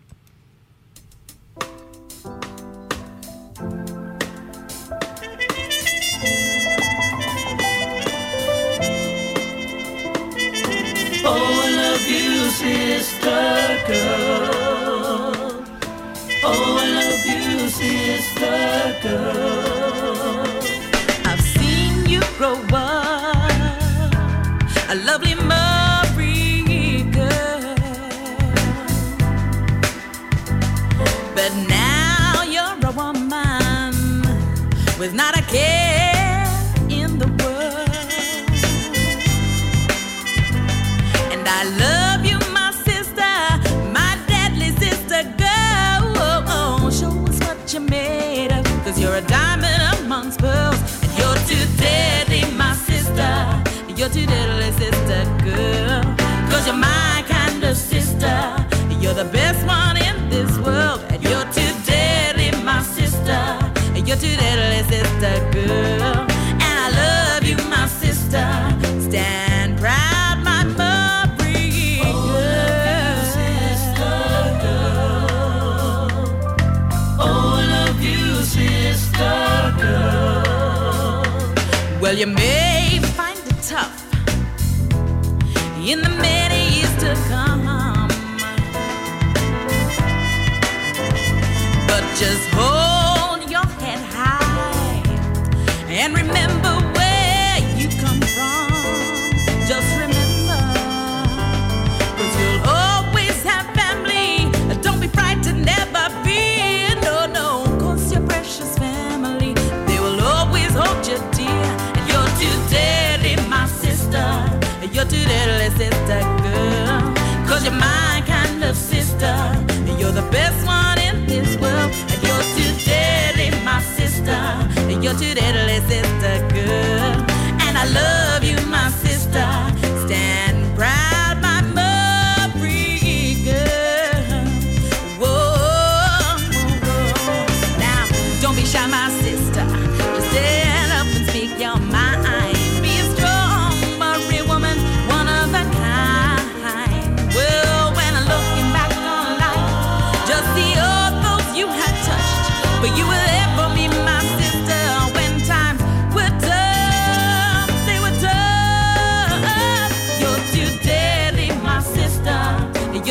[SPEAKER 7] Oh, I love you, sister girl. Oh, I love you, sister girl.
[SPEAKER 11] I've seen you grow up, a lovely Marie girl. But now you're a woman with not a care in the world. I love you, my sister, my deadly sister girl. Show us what you're made of, cause you're a diamond amongst pearls. And you're too deadly, my sister. You're too deadly, sister girl. Cause you're my kind of sister. You're the best one in this world. And you're too deadly, my sister. You're too deadly, sister girl. And I love you, my sister. Stand proud, my mother. Well, you may find it tough in the many years to come, but just hold your head high and remember where you come from. Just remember, cause you'll always have family. Don't be frightened, never fear. No, no, cause your precious family, they will always hold you dear. You're too deadly, my sister. You're too deadly, sister girl.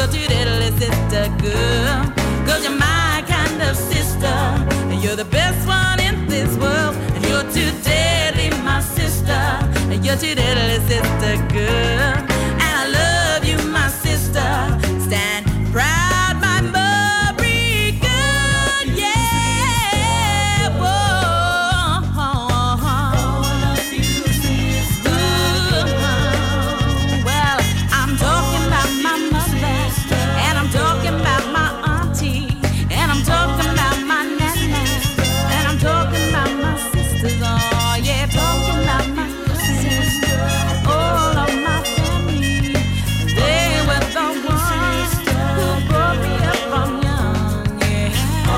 [SPEAKER 11] you're too deadly, sister girl. Cause you're my kind of sister, and you're the best one in this world. And you're too deadly, my sister, and you're too deadly, sister girl. And I love you, my sister. Stand proud, my Murray girl, yeah. Whoa. Well, I'm talking about my mother, and I'm talking about my auntie, and I'm talking about my nana, and I'm talking about my sisters, oh yeah, talking about my cousins, all of my family. They were the ones who brought me up from young, yeah.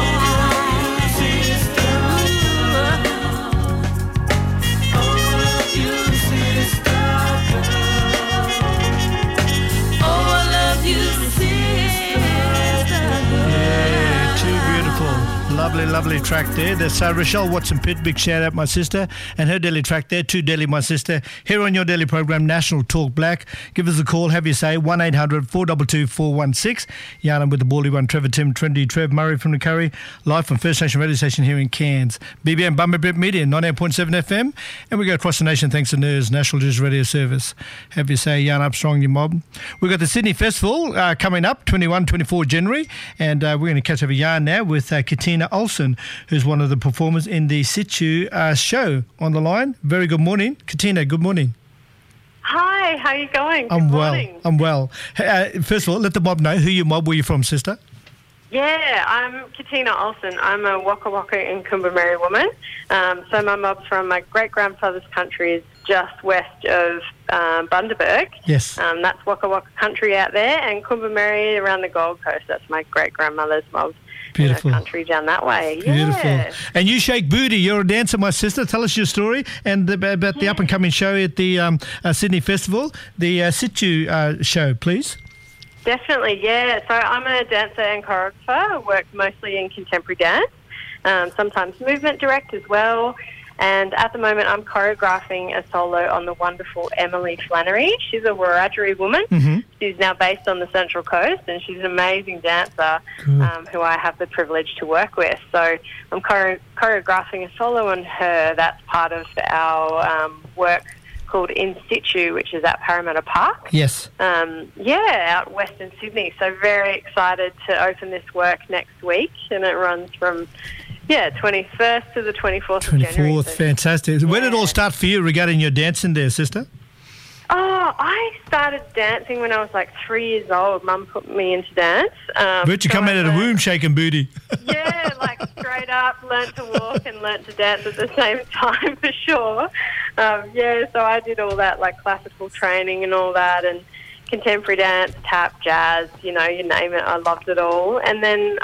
[SPEAKER 11] Oh, I love you, sister.
[SPEAKER 2] Yeah, too beautiful. Lovely, lovely track there. That's uh, Rochelle Watson-Pitt. Big shout out, my sister. And her daily track there, To Daily, my sister. Here on your daily program, National Talk Black. Give us a call, have your say, one eight hundred four two two four one six. Yana with the Baldy One, Trevor Tim, Trendy Trev, Murray from the Curry. Live from First Nation Radio Station here in Cairns. B B M Bumberbip Media, ninety-eight point seven F M. And we go across the nation thanks to N E R S, National Digital Radio Service. Have your say, Yana Armstrong, your mob. We've got the Sydney Festival uh, coming up, twenty-first, twenty-fourth January. And uh, we're going to catch up a yarn now with uh, Katina Olsen, who's one of the performers in the Situ uh, show on the line. Very good morning. Katina, good morning.
[SPEAKER 1] Hi, how are you going? Good
[SPEAKER 2] I'm
[SPEAKER 1] morning.
[SPEAKER 2] well. I'm well. Uh, first of all, let the mob know who your mob, where you're from, sister.
[SPEAKER 1] Yeah, I'm Katina Olsen. I'm a Waka Waka and Kumba woman. Um, so my mob's from my great-grandfather's country is just west of um, Bundaberg.
[SPEAKER 2] Yes.
[SPEAKER 1] Um, that's Waka Waka country out there, and Kumba around the Gold Coast. That's my great-grandmother's mob.
[SPEAKER 2] Beautiful.
[SPEAKER 1] Country down that way.
[SPEAKER 2] Beautiful.
[SPEAKER 1] Yeah.
[SPEAKER 2] And you shake booty. You're a dancer, my sister. Tell us your story and about the up-and-coming show at the um, uh, Sydney Festival, the uh, Situ uh, show, please.
[SPEAKER 1] Definitely, yeah. So I'm a dancer and choreographer. I work mostly in contemporary dance, um, sometimes movement direct as well. And at the moment, I'm choreographing a solo on the wonderful Emily Flannery. She's a Wiradjuri woman.
[SPEAKER 2] Mm-hmm.
[SPEAKER 1] She's now based on the Central Coast, and she's an amazing dancer um, who I have the privilege to work with. So I'm chore- choreographing a solo on her. That's part of our um, work called In Situ, which is at Parramatta Park.
[SPEAKER 2] Yes.
[SPEAKER 1] Um, yeah, out Western Sydney. So very excited to open this work next week, and it runs from... Yeah, twenty-first to the twenty-fourth of January.
[SPEAKER 2] twenty-fourth, fantastic. When did it all start for you regarding your dancing there, sister?
[SPEAKER 1] Oh, I started dancing when I was like three years old. Mum put me into dance. Um,
[SPEAKER 2] But you
[SPEAKER 1] so
[SPEAKER 2] come
[SPEAKER 1] I
[SPEAKER 2] out of the
[SPEAKER 1] learned-
[SPEAKER 2] womb shaking booty.
[SPEAKER 1] Yeah, like straight up, learnt to walk and learnt to dance at the same time for sure. Um, yeah, so I did all that, like classical training and all that, and contemporary dance, tap, jazz, you know, you name it. I loved it all. And then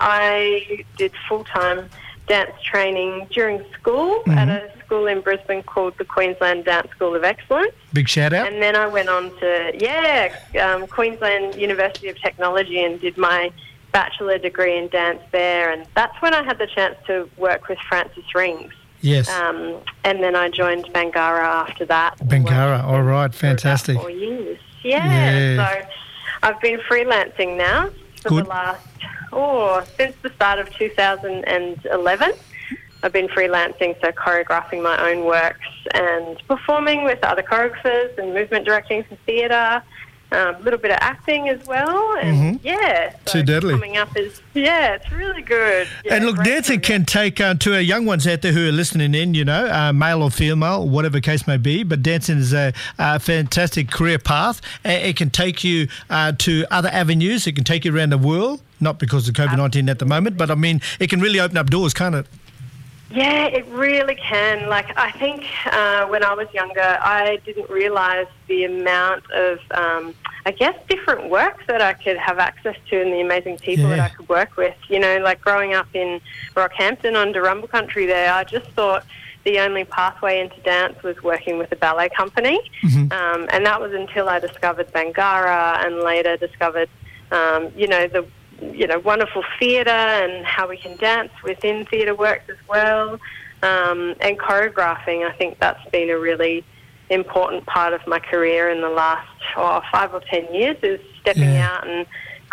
[SPEAKER 1] I did full-time dance training during school
[SPEAKER 2] Mm-hmm.
[SPEAKER 1] at a school in Brisbane called the Queensland Dance School of Excellence.
[SPEAKER 2] Big shout out.
[SPEAKER 1] And then I went on to, yeah, um, Queensland University of Technology and did my bachelor degree in dance there. And that's when I had the chance to work with Francis Rings.
[SPEAKER 2] Yes.
[SPEAKER 1] Um, and then I joined Bangara after that.
[SPEAKER 2] Bangara, all right, fantastic.
[SPEAKER 1] Four years. Yeah.
[SPEAKER 2] Yeah.
[SPEAKER 1] So I've been freelancing now for
[SPEAKER 2] Good.
[SPEAKER 1] the last, oh, since the start of two thousand eleven. I've been freelancing, so choreographing my own works and performing with other choreographers and movement directing for theatre, um, a little bit of acting as well. And
[SPEAKER 2] Mhm.
[SPEAKER 1] yeah, so
[SPEAKER 2] Too deadly.
[SPEAKER 1] coming up is, yeah, it's really good. Yeah,
[SPEAKER 2] And look,
[SPEAKER 1] great
[SPEAKER 2] dancing can take, uh, to our young ones out there who are listening in, you know, uh, male or female, whatever case may be, but dancing is a, a fantastic career path. Uh, It can take you uh, to other avenues. It can take you around the world, not because of COVID nineteen at the moment, but I mean, it can really open up doors, can't it?
[SPEAKER 1] Yeah, it really can. Like, I think uh, when I was younger, I didn't realise the amount of, um, I guess, different work that I could have access to and the amazing people that
[SPEAKER 2] Yeah.
[SPEAKER 1] I could work with. You know, like growing up in Rockhampton on Darumba country there, I just thought the only pathway into dance was working with a ballet company.
[SPEAKER 2] Mm-hmm.
[SPEAKER 1] Um, and that was until I discovered Bangara and later discovered, um, you know, the you know, wonderful theatre and how we can dance within theatre works as well. Um, and choreographing, I think that's been a really important part of my career in the last oh, five or ten years is stepping
[SPEAKER 2] Yeah.
[SPEAKER 1] out and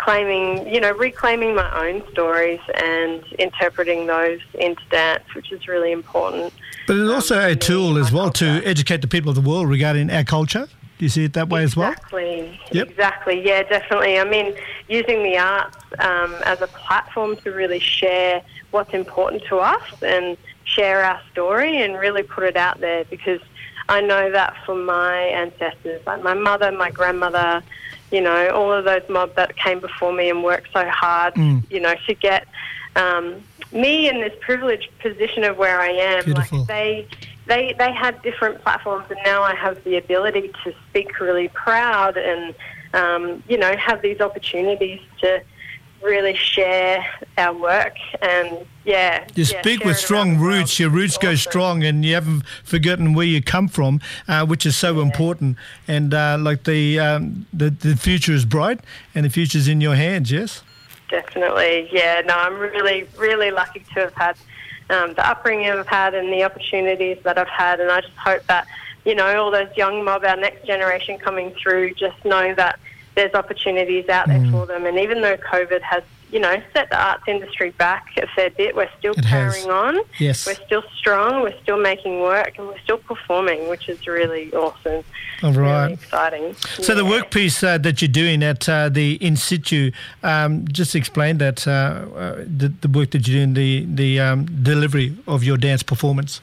[SPEAKER 1] claiming, you know, reclaiming my own stories and interpreting those into dance, which is really important.
[SPEAKER 2] But it's also a tool as well to educate the people of the world regarding our culture. Do you see it that way as well?
[SPEAKER 1] Exactly.
[SPEAKER 2] Yep.
[SPEAKER 1] Exactly. Yeah, definitely. I mean, using the arts um, as a platform to really share what's important to us and share our story and really put it out there, because I know that for my ancestors, like my mother, my grandmother, you know, all of those mob that came before me and worked so hard,
[SPEAKER 2] Mm.
[SPEAKER 1] you know, to get um, me in this privileged position of where I am.
[SPEAKER 2] Beautiful.
[SPEAKER 1] Like they, they, they had different platforms, and now I have the ability to speak really proud and, um, you know, have these opportunities to really share our work and, yeah.
[SPEAKER 2] You
[SPEAKER 1] yeah,
[SPEAKER 2] speak
[SPEAKER 1] share
[SPEAKER 2] with
[SPEAKER 1] it
[SPEAKER 2] strong
[SPEAKER 1] around the world.
[SPEAKER 2] roots. Your roots go strong, and you haven't forgotten where you come from, uh, which is so important. And uh, like the, um, the the future is bright, and the future's in your hands. Yes.
[SPEAKER 1] Definitely, yeah. No, I'm really, really lucky to have had um, the upbringing I've had and the opportunities that I've had, and I just hope that, you know, all those young mob, our next generation coming through, just know that there's opportunities out there
[SPEAKER 2] Mm.
[SPEAKER 1] for them. And even though COVID has, you know, set the arts industry back a fair bit, we're still
[SPEAKER 2] It has.
[SPEAKER 1] carrying on.
[SPEAKER 2] Yes.
[SPEAKER 1] We're still strong, we're still making work, and we're still performing, which is really awesome.
[SPEAKER 2] All right.
[SPEAKER 1] Really exciting.
[SPEAKER 2] So the
[SPEAKER 1] Yeah.
[SPEAKER 2] work piece uh, that you're doing at uh, the In Situ, um, just explain that, uh, uh, the, the work that you're doing, the, the um, delivery of your dance performance.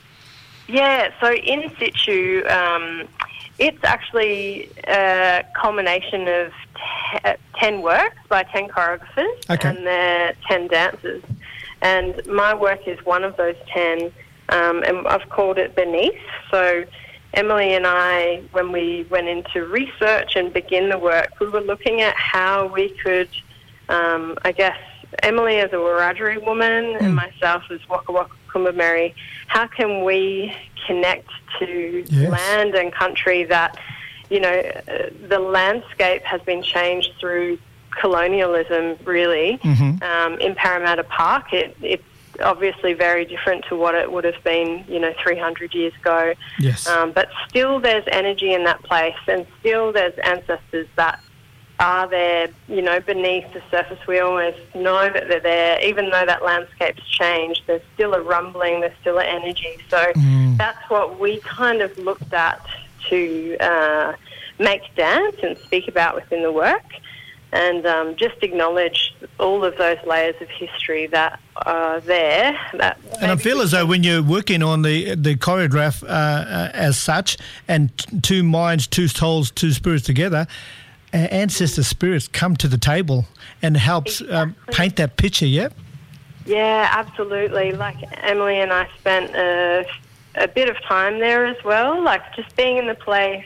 [SPEAKER 1] Yeah, so In Situ, um, it's actually a culmination of te- ten works by ten choreographers,
[SPEAKER 2] Okay.
[SPEAKER 1] and they're ten dancers. And my work is one of those ten, um, and I've called it Beneath. So Emily and I, when we went into research and begin the work, we were looking at how we could, um, I guess, Emily as a Wiradjuri woman and myself as Waka Waka Kumbameri, how can we connect to
[SPEAKER 2] Yes.
[SPEAKER 1] land and country that, you know, uh, the landscape has been changed through colonialism, really.
[SPEAKER 2] Mhm.
[SPEAKER 1] Um, in Parramatta Park, it, it's obviously very different to what it would have been, you know, three hundred years ago.
[SPEAKER 2] Yes.
[SPEAKER 1] Um, but still there's energy in that place, and still there's ancestors that are there, you know, beneath the surface. We always know that they're there. Even though that landscape's changed, there's still a rumbling, there's still an energy. So that's what we kind of looked at to uh, make dance and speak about within the work, and um, just acknowledge all of those layers of history that are there. That
[SPEAKER 2] And I feel as though when you're working on the the choreograph uh, uh, as such, and t- two minds, two souls, two spirits together, uh, ancestor spirits come to the table and helps um, paint that picture, yeah?
[SPEAKER 1] Yeah, absolutely. Like Emily and I spent a, a bit of time there as well, like just being in the place.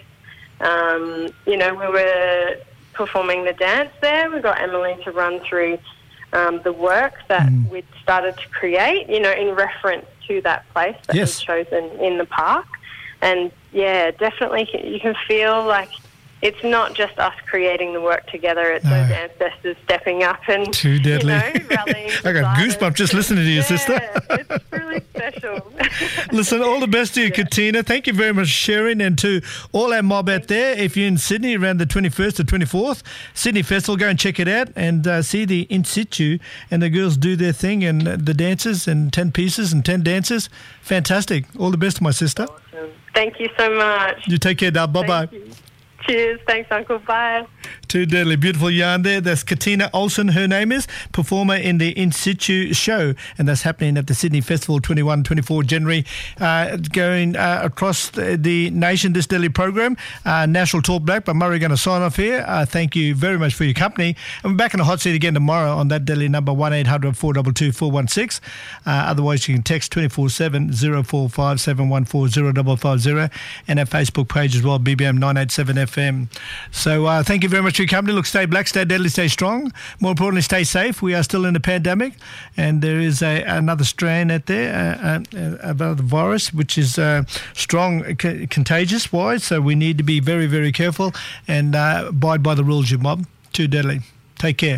[SPEAKER 1] Um, you know, we were performing the dance there. We got Emily to run through um, the work that we'd started to create, you know, in reference to that place that
[SPEAKER 2] Yes.
[SPEAKER 1] we'd chosen in the park. And yeah, definitely you can feel like it's not just us creating the work together, it's those ancestors stepping up and,
[SPEAKER 2] Too deadly.
[SPEAKER 1] you know, rallying.
[SPEAKER 2] I got goosebumps just listening to you, sister.
[SPEAKER 1] It's really special.
[SPEAKER 2] Listen, all the best to you, Katina. Thank you very much for sharing. And to all our mob out there, if you're in Sydney around the twenty-first to twenty-fourth, Sydney Festival, go and check it out and uh, see the In Situ. And the girls do their thing, and the dancers, and ten pieces and ten dancers. Fantastic. All the best, my sister.
[SPEAKER 1] Thank you so much.
[SPEAKER 2] You take care now. Bye-bye.
[SPEAKER 1] Cheers. Thanks, Uncle. Bye.
[SPEAKER 2] Too deadly. Beautiful yarn there. That's Katina Olsen, her name is, performer in the In Situ show. And that's happening at the Sydney Festival, twenty-first to twenty-fourth January. Uh, going uh, across the, the nation, this daily program. Uh, National Talk Black, but Murray going to sign off here. Uh, thank you very much for your company. And we're back in the hot seat again tomorrow on that daily number, one eight hundred four two two four one six. Uh, otherwise, you can text twenty-four seven oh four five seven one four oh five five zero, and our Facebook page as well, B B M nine eight seven F M. So uh, thank you very much for your company. Look, stay black, stay deadly, stay strong. More importantly, stay safe. We are still in a pandemic, and there is a, another strain out there uh, uh, about the virus, which is uh, strong, c- contagious-wise. So we need to be very, very careful and uh, abide by the rules, you mob. Too deadly. Take care.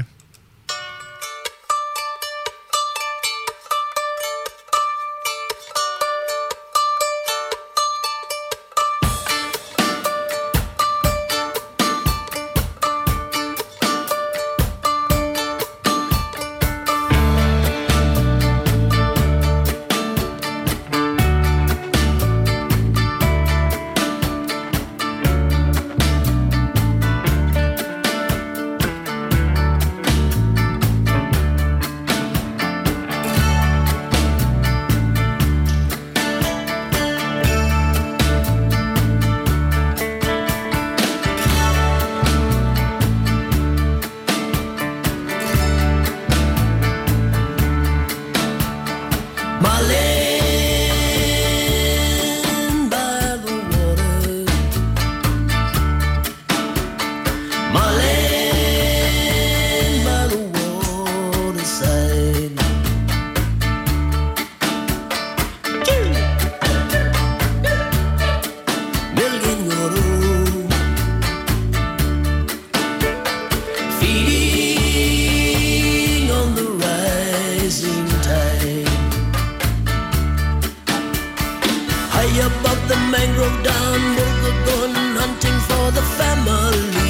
[SPEAKER 4] mangrove down, Boga gone hunting for the family.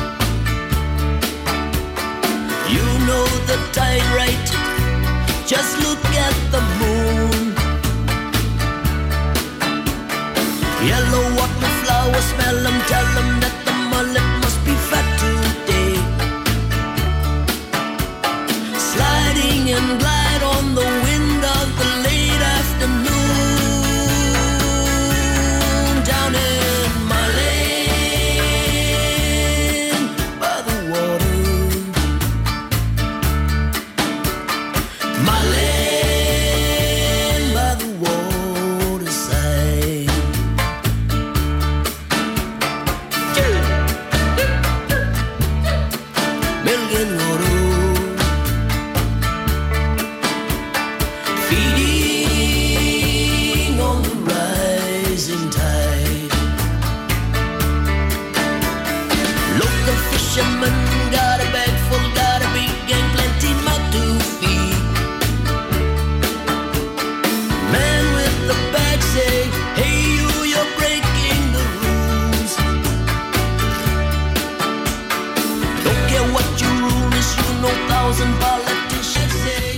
[SPEAKER 4] You know the tide right, just look at the moon. Yellow water flowers, smell them, tell them that the mullet must be fat today. Sliding and glide on the wind of the late afternoon. Down in my lane, by the water. My lane, by the waterside. Million water. Feeding on the rising tide. Local fishermen got a bag full, got a big gang, plenty mouth to feed. Man with the bag say, hey you, you're breaking the rules. Don't care what your rule is, you know thousand politicians say.